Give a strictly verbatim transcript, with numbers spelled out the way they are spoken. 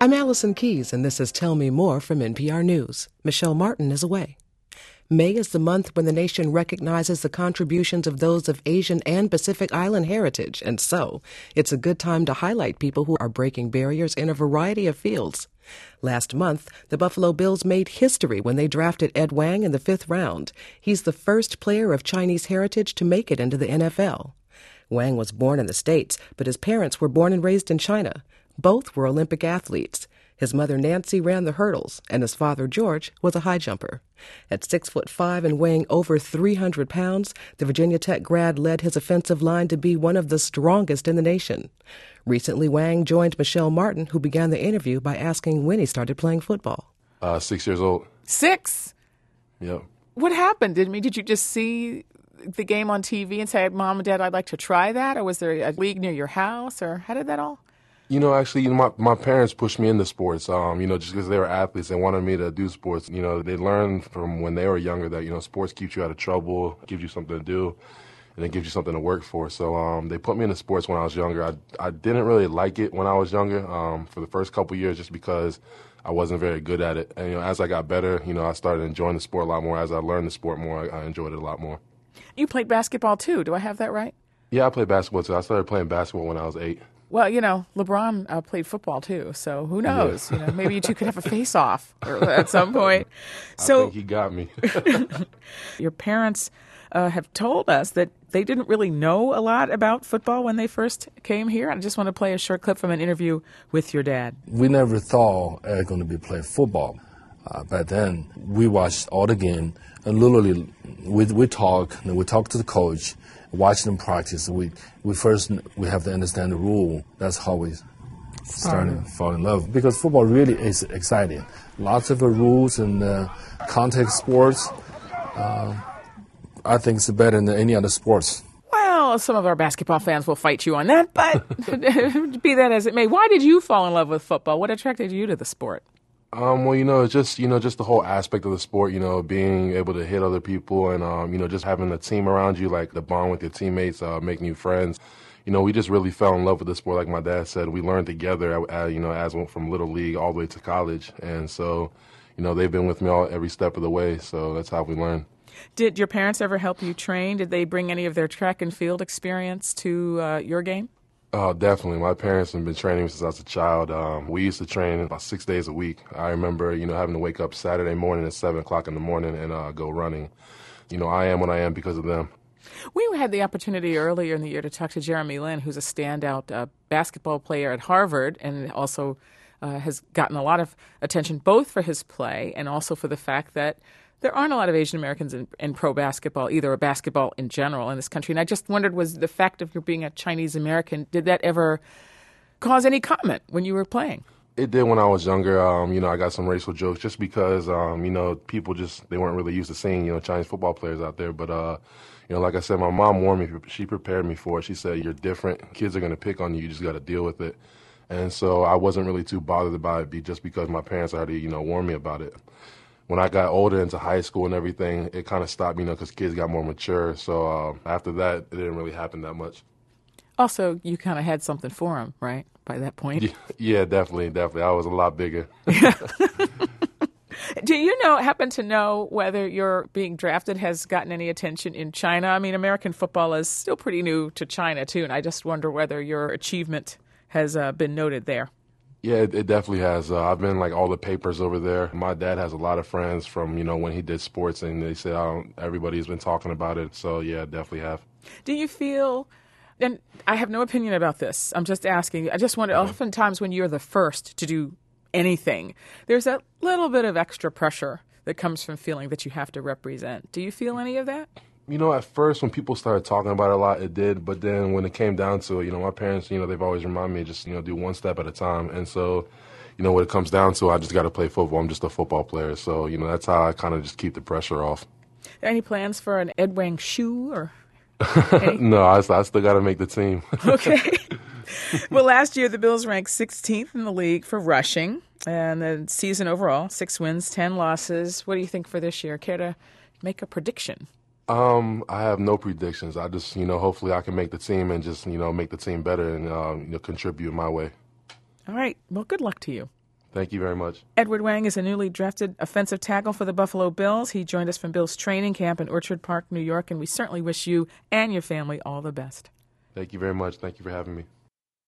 I'm Allison Keyes, and this is Tell Me More from N P R News. Michelle Martin is away. May is the month when the nation recognizes the contributions of those of Asian and Pacific Island heritage, and so it's a good time to highlight people who are breaking barriers in a variety of fields. Last month, the Buffalo Bills made history when they drafted Ed Wang in the fifth round. He's the first player of Chinese heritage to make it into the N F L. Wang was born in the States, but his parents were born and raised in China. Both were Olympic athletes. His mother, Nancy, ran the hurdles, and his father, George, was a high jumper. At six foot five and weighing over three hundred pounds, the Virginia Tech grad led his offensive line to be one of the strongest in the nation. Recently, Wang joined Michelle Martin, who began the interview by asking when he started playing football. Uh, six years old. Six? Yep. What happened? Did, did you just see the game on T V and say, Mom and Dad, I'd like to try that? Or was there a league near your house? Or how did that all? You know, actually, you know, my, my parents pushed me into sports, um, you know, just because they were athletes and wanted me to do sports. You know, they learned from when they were younger that, you know, sports keeps you out of trouble, gives you something to do, and it gives you something to work for. So um, they put me into sports when I was younger. I, I didn't really like it when I was younger um, for the first couple years just because I wasn't very good at it. And, you know, as I got better, you know, I started enjoying the sport a lot more. As I learned the sport more, I, I enjoyed it a lot more. You played basketball, too. Do I have that right? Yeah, I played basketball, too. I started playing basketball when I was eight. Well, you know, LeBron uh, played football, too, so who knows? Yeah. You know, maybe you two could have a face-off at some point. So, I think he got me. Your parents uh, have told us that they didn't really know a lot about football when they first came here. I just want to play a short clip from an interview with your dad. We never thought I was going to be playing football. Uh, back then, we watched all the game, and literally, we we talk, and we talk to the coach, watch them practice. We we first we have to understand the rule. That's how we started to fall in love, because football really is exciting. Lots of uh, rules and uh, contact sports. Uh, I think it's better than any other sports. Well, some of our basketball fans will fight you on that, but be that as it may, why did you fall in love with football? What attracted you to the sport? Um, well, you know, it's just, you know, just the whole aspect of the sport, you know, being able to hit other people and, um, you know, just having a team around you, like the bond with your teammates, uh, making you friends. You know, we just really fell in love with the sport. Like my dad said, we learned together, uh, you know, as went from little league all the way to college. And so, you know, they've been with me all every step of the way. So that's how we learned. Did your parents ever help you train? Did they bring any of their track and field experience to uh, your game? Oh, definitely. My parents have been training me since I was a child. Um, we used to train about six days a week. I remember, you know, having to wake up Saturday morning at seven o'clock in the morning and uh, go running. You know, I am what I am because of them. We had the opportunity earlier in the year to talk to Jeremy Lin, who's a standout uh, basketball player at Harvard and also uh, has gotten a lot of attention both for his play and also for the fact that there aren't a lot of Asian Americans in, in pro basketball, either, or basketball in general in this country. And I just wondered, was the fact of your being a Chinese American, did that ever cause any comment when you were playing? It did when I was younger. Um, you know, I got some racial jokes just because, um, you know, people just, they weren't really used to seeing, you know, Chinese football players out there. But, uh, you know, like I said, my mom warned me. She prepared me for it. She said, you're different. Kids are going to pick on you. You just got to deal with it. And so I wasn't really too bothered about it just because my parents already, you know, warned me about it. When I got older into high school and everything, it kind of stopped, you know, because kids got more mature. So uh, after that, it didn't really happen that much. Also, you kind of had something for them, right, by that point? Yeah, yeah, definitely, definitely. I was a lot bigger. Do you know, happen to know whether your being drafted has gotten any attention in China? I mean, American football is still pretty new to China, too, and I just wonder whether your achievement has uh, been noted there. Yeah, it, it definitely has. Uh, I've been like all the papers over there. My dad has a lot of friends from, you know, when he did sports, and they said oh, everybody's been talking about it. So, yeah, definitely have. Do you feel, and I have no opinion about this, I'm just asking, I just wonder, okay. Oftentimes when you're the first to do anything, there's that little bit of extra pressure that comes from feeling that you have to represent. Do you feel any of that? You know, at first when people started talking about it a lot, it did. But then when it came down to it, you know, my parents, you know, they've always reminded me just, you know, do one step at a time. And so, you know, when it comes down to it, I just got to play football. I'm just a football player. So, you know, that's how I kind of just keep the pressure off. Are there any plans for an Ed Wang shoe or? No, I, I still got to make the team. Okay. Well, last year the Bills ranked sixteenth in the league for rushing. And the season overall, six wins, ten losses. What do you think for this year? Care to make a prediction? Um, I have no predictions. I just, you know, hopefully I can make the team and just, you know, make the team better and, uh, you know, contribute my way. All right. Well, good luck to you. Thank you very much. Edward Wang is a newly drafted offensive tackle for the Buffalo Bills. He joined us from Bills training camp in Orchard Park, New York, and we certainly wish you and your family all the best. Thank you very much. Thank you for having me.